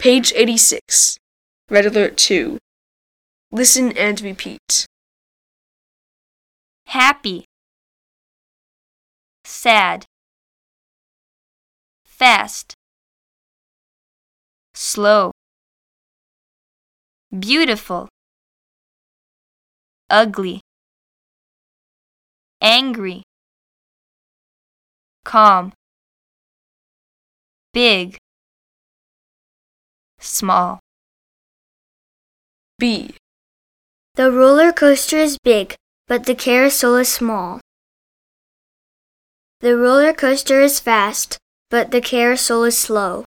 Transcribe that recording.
Page 86. Red Alert 2. Listen and repeat. Happy, sad, fast, slow, beautiful, ugly, angry, calm, big, small. B. The roller coaster is big, but the carousel is small. The roller coaster is fast, but the carousel is slow.